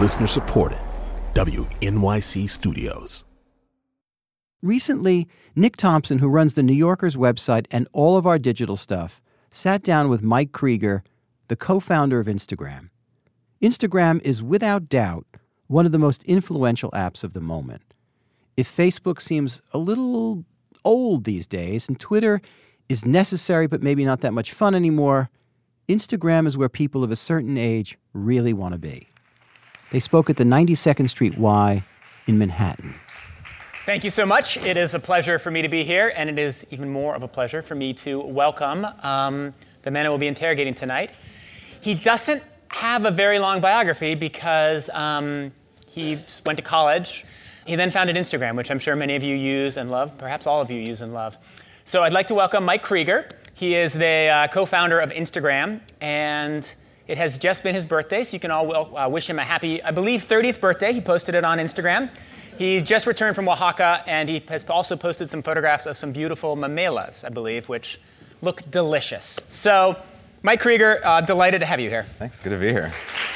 Listener supported. WNYC Studios. Recently, Nick Thompson, who runs the New Yorker's website and all of our digital stuff, sat down with Mike Krieger, the co-founder of Instagram. Instagram is without doubt one of the most influential apps of the moment. If Facebook seems a little old these days and Twitter is necessary but maybe not that much fun anymore, Instagram is where people of a certain age really want to be. They spoke at the 92nd Street Y in Manhattan. Thank you so much. It is a pleasure for me to be here, and it is even more of a pleasure for me to welcome the man who will be interrogating tonight. He doesn't have a very long biography because he went to college. He then founded Instagram, which I'm sure many of you use and love, perhaps all of you use and love. So I'd like to welcome Mike Krieger. He is the co-founder of Instagram, and it has just been his birthday, so you can all wish him a happy, I believe, 30th birthday. He posted it on Instagram. He just returned from Oaxaca, and he has also posted some photographs of some beautiful mamelas, I believe, which look delicious. So, Mike Krieger, delighted to have you here. Thanks, good to be here.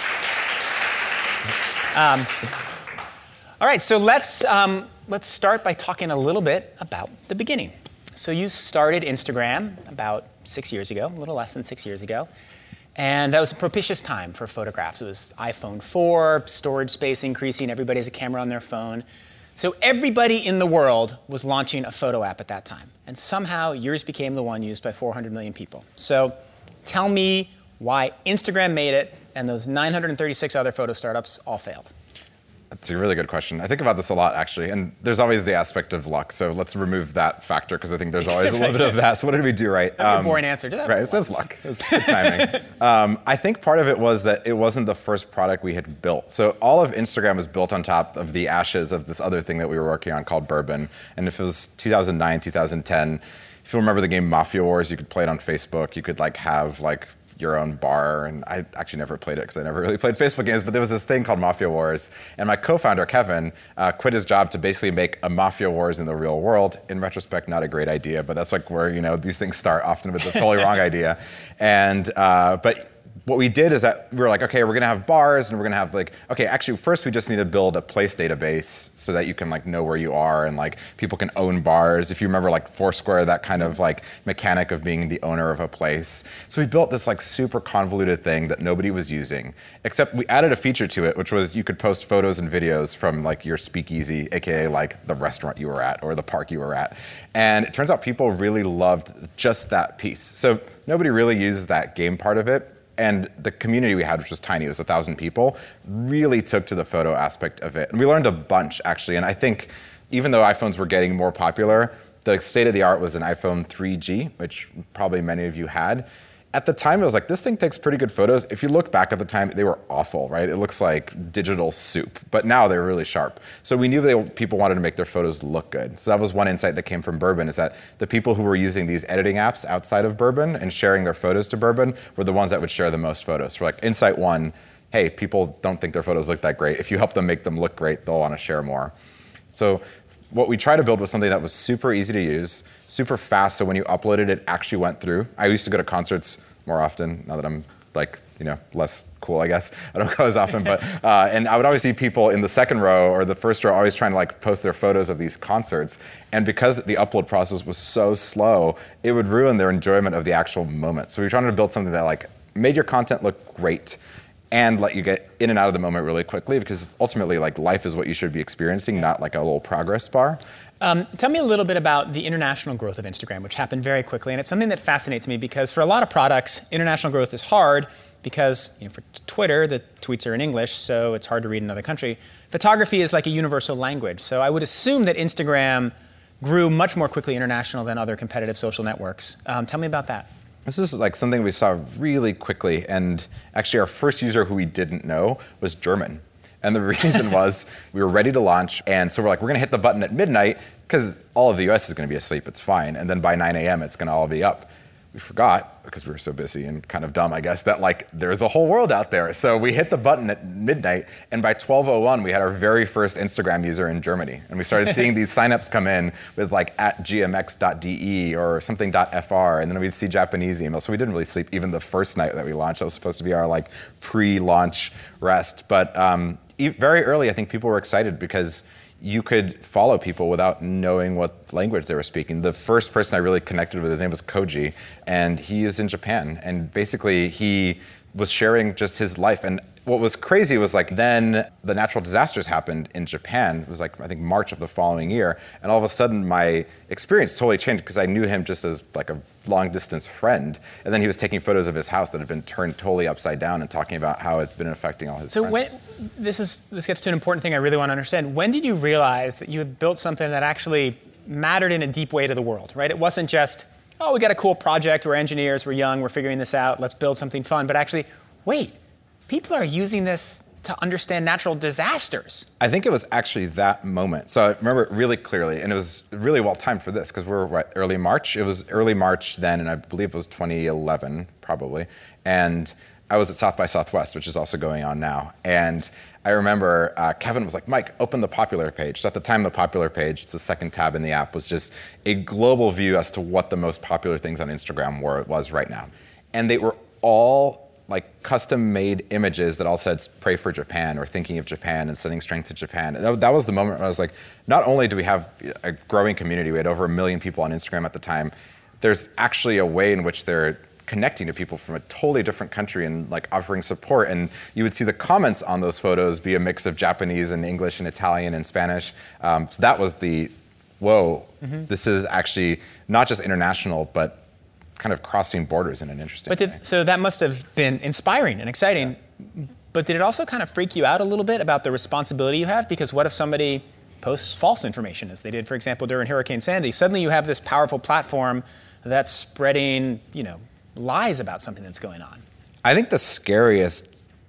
All right, so let's start by talking a little bit about the beginning. So you started Instagram about 6 years ago, a little less than 6 years ago. And that was a propitious time for photographs. It was iPhone 4, storage space increasing, everybody has a camera on their phone. So everybody in the world was launching a photo app at that time. And somehow yours became the one used by 400 million people. So tell me why Instagram made it and those 936 other photo startups all failed. That's a really good question. I think about this a lot, actually, and there's always the aspect of luck, so let's remove that factor, because I think there's always a little bit of that. So what did we do right? That's a boring answer. Right, it says luck. It's good timing. I think part of it was that it wasn't the first product we had built. So all of Instagram was built on top of the ashes of this other thing that we were working on called Bourbon. And if it was 2009, 2010, if you remember the game Mafia Wars, you could play it on Facebook. You could have your own bar, and I actually never played it because I never really played Facebook games, but there was this thing called Mafia Wars, and my co-founder, Kevin, quit his job to basically make a Mafia Wars in the real world. In retrospect, not a great idea, but that's where, these things start, often with the totally wrong idea. And, but what we did is that we were like, okay, we're gonna have bars, and we're gonna have okay, actually first we just need to build a place database so that you can know where you are, and people can own bars. If you remember Foursquare, that kind of mechanic of being the owner of a place. So we built this super convoluted thing that nobody was using, except we added a feature to it, which was you could post photos and videos from your speakeasy, AKA the restaurant you were at or the park you were at. And it turns out people really loved just that piece. So nobody really used that game part of it. And the community we had, which was tiny, it was 1,000 people, really took to the photo aspect of it. And we learned a bunch, actually. And I think even though iPhones were getting more popular, the state of the art was an iPhone 3G, which probably many of you had. At the time, it was this thing takes pretty good photos. If you look back at the time, they were awful, right? It looks like digital soup. But now they're really sharp. So we knew people wanted to make their photos look good. So that was one insight that came from Bourbon, is that the people who were using these editing apps outside of Bourbon and sharing their photos to Bourbon were the ones that would share the most photos. So insight one, hey, people don't think their photos look that great. If you help them make them look great, they'll want to share more. So what we tried to build was something that was super easy to use, super fast, so when you uploaded it actually went through. I used to go to concerts more often, now that I'm less cool, I guess. I don't go as often, but, and I would always see people in the second row or the first row always trying to post their photos of these concerts. And because the upload process was so slow, it would ruin their enjoyment of the actual moment. So we were trying to build something that made your content look great and let you get in and out of the moment really quickly, because ultimately life is what you should be experiencing, not a little progress bar. Tell me a little bit about the international growth of Instagram, which happened very quickly. And it's something that fascinates me because for a lot of products, international growth is hard because for Twitter, the tweets are in English, so it's hard to read in another country. Photography is like a universal language. So I would assume that Instagram grew much more quickly international than other competitive social networks. Tell me about that. This is something we saw really quickly. And actually our first user who we didn't know was German. And the reason was we were ready to launch, and so we're going to hit the button at midnight because all of the US is going to be asleep, it's fine. And then by 9 a.m. it's going to all be up. We forgot, because we were so busy and kind of dumb, I guess, that there's the whole world out there. So we hit the button at midnight, and by 12:01 we had our very first Instagram user in Germany. And we started seeing these signups come in with at gmx.de or something.fr, and then we'd see Japanese emails. So we didn't really sleep even the first night that we launched. That was supposed to be our pre-launch rest. But very early, I think people were excited because you could follow people without knowing what language they were speaking. The first person I really connected with, his name was Koji, and he is in Japan. And basically, he was sharing just his life. And what was crazy was like then the natural disasters happened in Japan. It was like, I think March of the following year. And all of a sudden my experience totally changed because I knew him just as like a long distance friend. And then he was taking photos of his house that had been turned totally upside down and talking about how it's been affecting all his friends. So this gets to an important thing I really want to understand. When did you realize that you had built something that actually mattered in a deep way to the world, right? It wasn't just, oh, we got a cool project, we're engineers, we're young, we're figuring this out, let's build something fun, but actually, wait, people are using this to understand natural disasters. I think it was actually that moment. So I remember it really clearly, and it was really well timed for this because we're early March. It was early March then, and I believe it was 2011 probably. And I was at South by Southwest, which is also going on now. And I remember Kevin was like, Mike, open the popular page. So at the time, the popular page, it's the second tab in the app, was just a global view as to what the most popular things on Instagram was right now. And they were all like custom-made images that all said pray for Japan or thinking of Japan and sending strength to Japan. And that was the moment where I was like, not only do we have a growing community, we had over 1 million people on Instagram at the time, there's actually a way in which they're connecting to people from a totally different country and like offering support. And you would see the comments on those photos be a mix of Japanese and English and Italian and Spanish. So that was the, whoa, this is actually not just international, but kind of crossing borders in an interesting way. So that must have been inspiring and exciting, but did it also kind of freak you out a little bit about the responsibility you have? Because what if somebody posts false information, as they did, for example, during Hurricane Sandy? Suddenly you have this powerful platform that's spreading, lies about something that's going on. I think the scariest,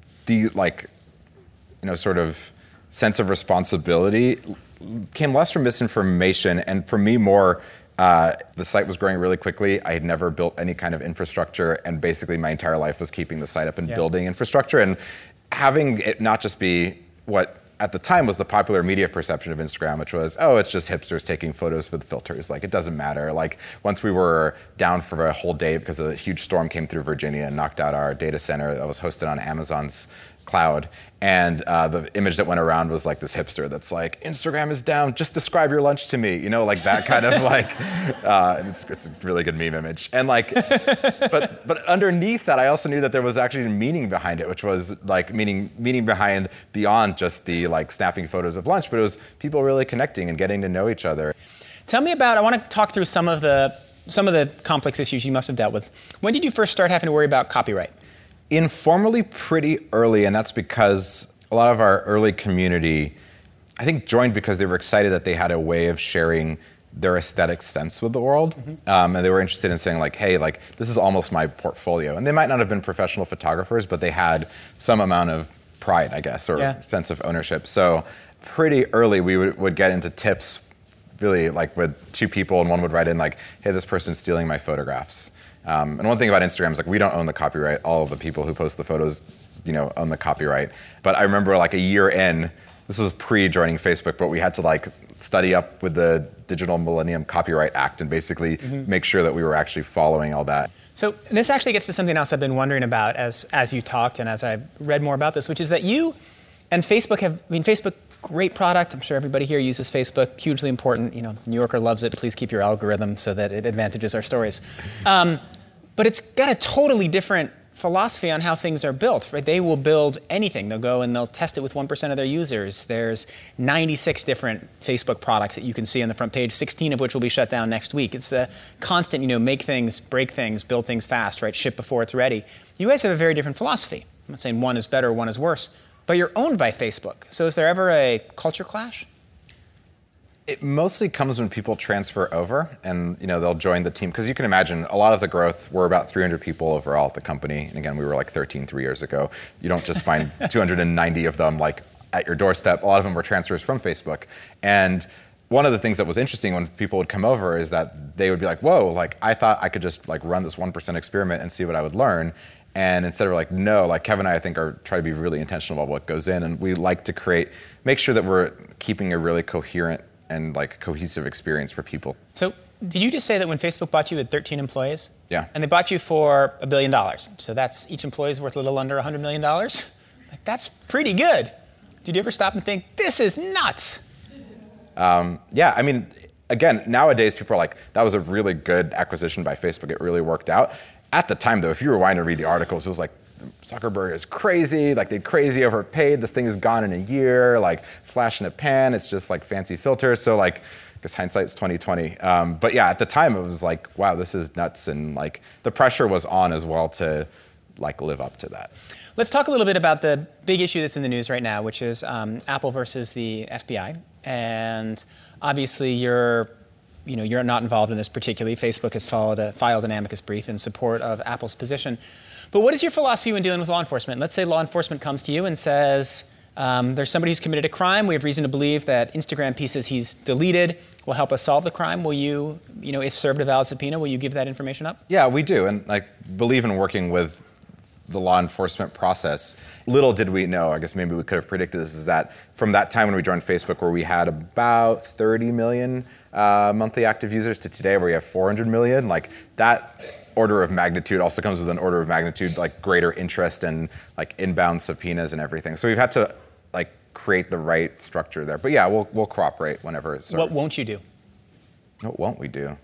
sort of sense of responsibility came less from misinformation and for me more, the site was growing really quickly. I had never built any kind of infrastructure, and basically my entire life was keeping the site up and building infrastructure, and having it not just be what at the time was the popular media perception of Instagram, which was, oh, it's just hipsters taking photos with filters. Like, it doesn't matter. Like, once we were down for a whole day because a huge storm came through Virginia and knocked out our data center that was hosted on Amazon's cloud. And the image that went around was like this hipster that's like, Instagram is down, just describe your lunch to me. Like that kind of like, it's a really good meme image. And like, but underneath that, I also knew that there was actually meaning behind it, which was like meaning behind beyond just the like snapping photos of lunch, but it was people really connecting and getting to know each other. Tell me about, I want to talk through some of the complex issues you must have dealt with. When did you first start having to worry about copyright? Informally, pretty early, and that's because a lot of our early community, I think, joined because they were excited that they had a way of sharing their aesthetic sense with the world, and they were interested in saying like, hey, like this is almost my portfolio. And they might not have been professional photographers, but they had some amount of pride, I guess, or sense of ownership. So pretty early, we would get into tips, really like with two people, and one would write in like, hey, this person's stealing my photographs. And one thing about Instagram is like we don't own the copyright. All of the people who post the photos, own the copyright. But I remember like a year in, this was pre-joining Facebook, but we had to like study up with the Digital Millennium Copyright Act and basically make sure that we were actually following all that. So this actually gets to something else I've been wondering about as you talked and as I read more about this, which is that you and Facebook Facebook, great product. I'm sure everybody here uses Facebook, hugely important. New Yorker loves it. Please keep your algorithm so that it advantages our stories. But it's got a totally different philosophy on how things are built, right? They will build anything. They'll go and they'll test it with 1% of their users. There's 96 different Facebook products that you can see on the front page, 16 of which will be shut down next week. It's a constant, make things, break things, build things fast, right? Ship before it's ready. You guys have a very different philosophy. I'm not saying one is better, one is worse, but you're owned by Facebook. So is there ever a culture clash? It mostly comes when people transfer over and they'll join the team. Because you can imagine a lot of the growth, we're about 300 people overall at the company. And again, we were like 13 3 years ago. You don't just find 290 of them like at your doorstep. A lot of them were transfers from Facebook. And one of the things that was interesting when people would come over is that they would be like, whoa, like I thought I could just like run this 1% experiment and see what I would learn. And instead of like, no, like Kevin and I think are trying to be really intentional about what goes in. And we like to make sure that we're keeping a really coherent and like cohesive experience for people. So did you just say that when Facebook bought you, you had 13 employees? Yeah. And they bought you for $1 billion. So that's each employee's worth a little under $100 million? Like, that's pretty good. Did you ever stop and think, this is nuts? Yeah, I mean, again, nowadays people are like, that was a really good acquisition by Facebook. It really worked out. At the time, though, if you rewind and read the articles, it was like, Zuckerberg is crazy, like they crazy overpaid, this thing is gone in a year, like flash in a pan, it's just like fancy filters. So like, I guess hindsight's 2020. But yeah, at the time it was like, wow, this is nuts. And like the pressure was on as well to like live up to that. Let's talk a little bit about the big issue that's in the news right now, which is Apple versus the FBI. And obviously you're not involved in this particularly. Facebook has filed an amicus brief in support of Apple's position. But what is your philosophy when dealing with law enforcement? Let's say law enforcement comes to you and says, there's somebody who's committed a crime. We have reason to believe that Instagram pieces he's deleted will help us solve the crime. Will you, if served a valid subpoena, will you give that information up? Yeah, we do. And I believe in working with the law enforcement process. Little did we know, I guess maybe we could have predicted this, is that from that time when we joined Facebook, where we had about 30 million monthly active users, to today where we have 400 million, like that order of magnitude also comes with an order of magnitude like greater interest in like inbound subpoenas and everything. So we've had to like create the right structure there. But yeah, we'll cooperate whenever it's served. What won't you do? What won't we do?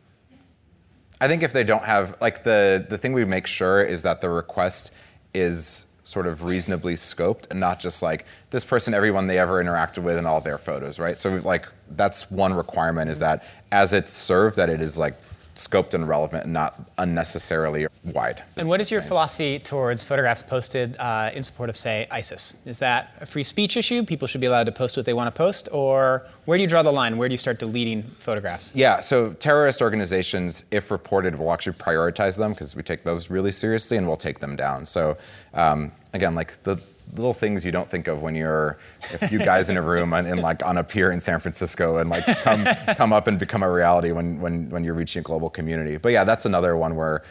I think if they don't have, like the thing we make sure is that the request is sort of reasonably scoped and not just like this person, everyone they ever interacted with and all their photos, right? So like that's one requirement, is that as it's served, that it is like scoped and relevant and not unnecessarily wide. And what is your philosophy towards photographs posted in support of, say, ISIS? Is that a free speech issue? People should be allowed to post what they want to post? Or where do you draw the line? Where do you start deleting photographs? Yeah, so terrorist organizations, if reported, will actually prioritize them because we take those really seriously and we'll take them down. So again, like the little things you don't think of when you're a few guys in a room and like on a pier in San Francisco and like come up and become a reality when you're reaching a global community. But yeah, that's another one where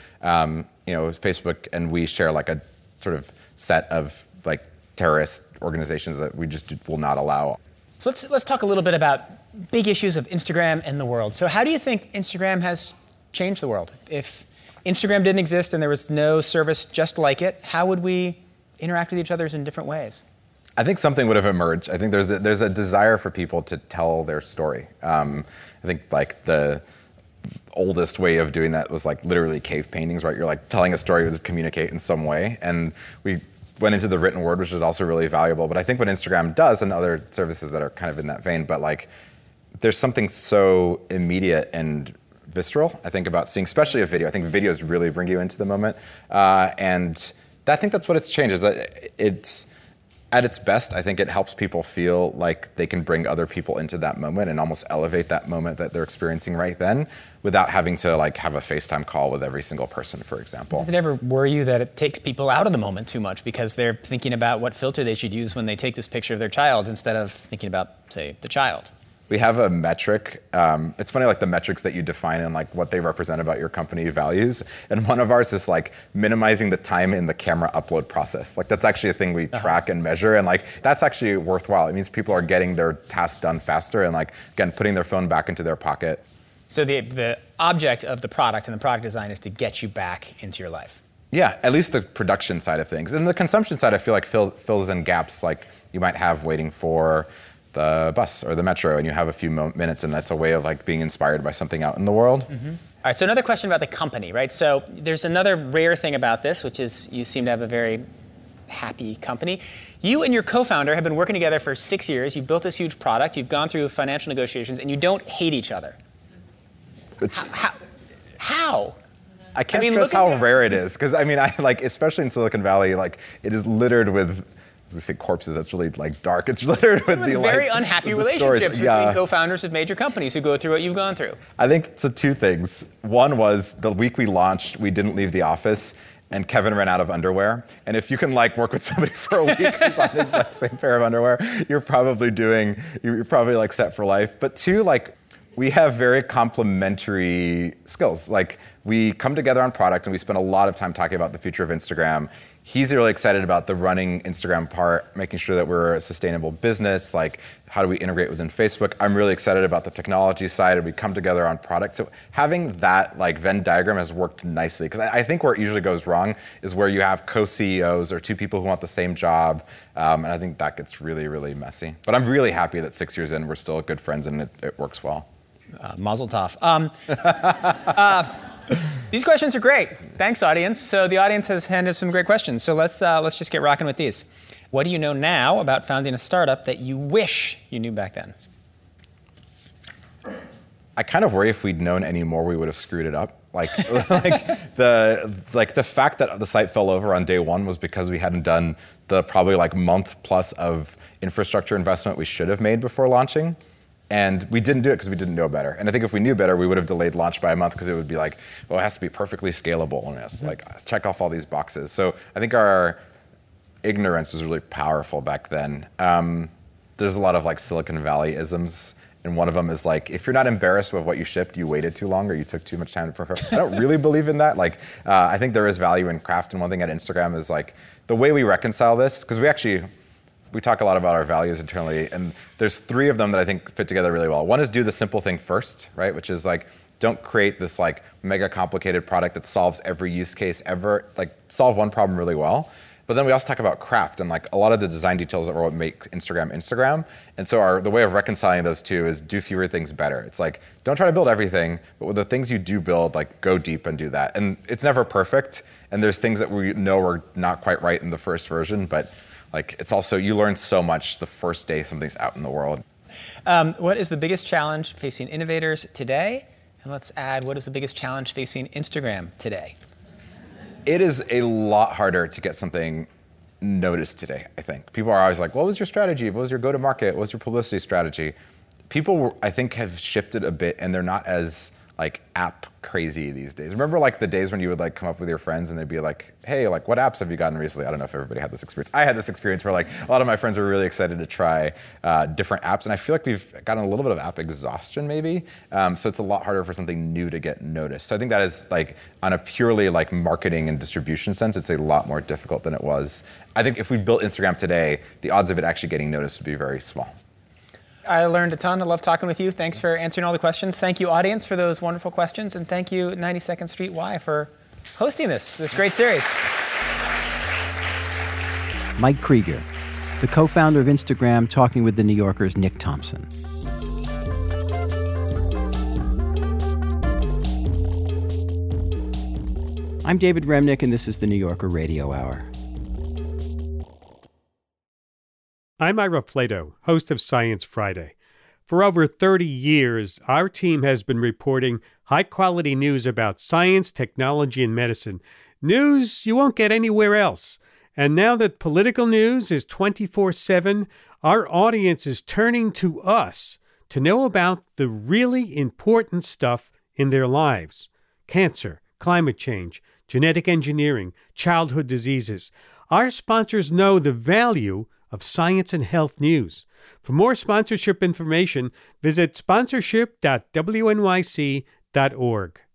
Facebook and we share like a sort of set of like terrorist organizations that we just will not allow. So let's talk a little bit about big issues of Instagram and the world. So how do you think Instagram has changed the world? If Instagram didn't exist and there was no service just like it, how would we interact with each other in different ways? I think something would have emerged. I think there's a desire for people to tell their story. I think like the oldest way of doing that was like literally cave paintings, right? You're like telling a story to communicate in some way. And we went into the written word, which is also really valuable. But I think what Instagram does, and other services that are kind of in that vein, but like there's something so immediate and visceral, I think, about seeing, especially a video. I think videos really bring you into the moment. And I think that's what it's changed, is that it's, at its best, I think it helps people feel like they can bring other people into that moment and almost elevate that moment that they're experiencing right then without having to like have a FaceTime call with every single person, for example. Does it ever worry you that it takes people out of the moment too much because they're thinking about what filter they should use when they take this picture of their child instead of thinking about, say, the child? We have a metric. It's funny, like the metrics that you define and like what they represent about your company values. And one of ours is like minimizing the time in the camera upload process. Like that's actually a thing we track and measure. And like that's actually worthwhile. It means people are getting their tasks done faster and like, again, putting their phone back into their pocket. So the object of the product and the product design is to get you back into your life. Yeah, at least the production side of things. And the consumption side, I feel like fills in gaps like you might have waiting for the bus or the metro, and you have a few minutes, and that's a way of like being inspired by something out in the world. Mm-hmm. All right, so another question about the company, right? So there's another rare thing about this, which is you seem to have a very happy company. You and your co-founder have been working together for 6 years. You've built this huge product. You've gone through financial negotiations, and you don't hate each other. How? I can't stress how rare it is, because I mean, I like, especially in Silicon Valley, like it is littered with, I say corpses, that's really like dark. It's littered with the very unhappy relationships between co-founders of major companies who go through what you've gone through. I think so. Two things. One was the week we launched, we didn't leave the office, and Kevin ran out of underwear. And if you can like work with somebody for a week who's on that same pair of underwear, you're probably like set for life. But two, like we have very complementary skills. Like we come together on product and we spend a lot of time talking about the future of Instagram. He's really excited about the running Instagram part, making sure that we're a sustainable business, like how do we integrate within Facebook. I'm really excited about the technology side, and we come together on product. So having that like Venn diagram has worked nicely, because I think where it usually goes wrong is where you have co-CEOs or two people who want the same job, and I think that gets really, really messy. But I'm really happy that 6 years in, we're still good friends and it works well. Mazel tov. These questions are great. Thanks, audience. So the audience has handed some great questions. So let's just get rocking with these. What do you know now about founding a startup that you wish you knew back then? I kind of worry if we'd known any more, we would have screwed it up. The fact that the site fell over on day one was because we hadn't done the probably like month plus of infrastructure investment we should have made before launching. And we didn't do it because we didn't know better. And I think if we knew better, we would have delayed launch by a month, because it would be like, well, it has to be perfectly scalable, and it has to like check off all these boxes. So I think our ignorance was really powerful back then. There's a lot of like Silicon Valley isms, and one of them is like, if you're not embarrassed with what you shipped, you waited too long or you took too much time to prepare. I don't really believe in that. I think there is value in craft, and one thing at Instagram is like the way we reconcile this, because we talk a lot about our values internally, and there's 3 of them that I think fit together really well. One is do the simple thing first, right? Which is like, don't create this like mega complicated product that solves every use case ever. Like, solve one problem really well. But then we also talk about craft, and like a lot of the design details that are what make Instagram. And so the way of reconciling those two is do fewer things better. It's like, don't try to build everything, but with the things you do build, like go deep and do that. And it's never perfect, and there's things that we know are not quite right in the first version, but like, it's also, you learn so much the first day something's out in the world. What is the biggest challenge facing innovators today? And let's add, what is the biggest challenge facing Instagram today? It is a lot harder to get something noticed today, I think. People are always like, what was your strategy? What was your go-to-market? What was your publicity strategy? People, I think, have shifted a bit, and they're not as like app crazy these days. Remember like the days when you would like come up with your friends and they'd be like, hey, like what apps have you gotten recently? I don't know if everybody had this experience. I had this experience where like a lot of my friends were really excited to try different apps, and I feel like we've gotten a little bit of app exhaustion maybe. So it's a lot harder for something new to get noticed. So I think that is like on a purely like marketing and distribution sense, it's a lot more difficult than it was. I think if we built Instagram today, the odds of it actually getting noticed would be very small. I learned a ton. I love talking with you. Thanks for answering all the questions. Thank you, audience, for those wonderful questions. And thank you, 92nd Street Y, for hosting this great series. Mike Krieger, the co-founder of Instagram, talking with the New Yorker's Nick Thompson. I'm David Remnick, and this is the New Yorker Radio Hour. I'm Ira Flato, host of Science Friday. For over 30 years, our team has been reporting high-quality news about science, technology, and medicine. News you won't get anywhere else. And now that political news is 24/7, our audience is turning to us to know about the really important stuff in their lives. Cancer, climate change, genetic engineering, childhood diseases. Our sponsors know the value of science and health news. For more sponsorship information, visit sponsorship.wnyc.org.